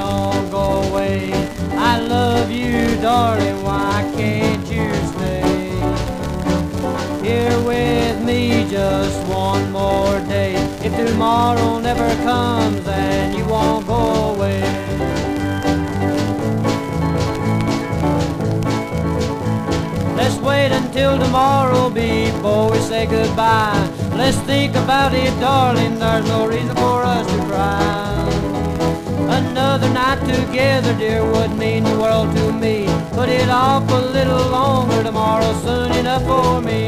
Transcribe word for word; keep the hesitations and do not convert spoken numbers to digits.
all go away. I love you, darling, why can't you stay here with me just one more day? If tomorrow never comes, then you won't go away. Let's wait until tomorrow before we say goodbye. Let's think about it, darling, there's no reason for us to cry. Another night together, dear, would mean the world to me. Put it off a little longer, tomorrow's soon enough for me.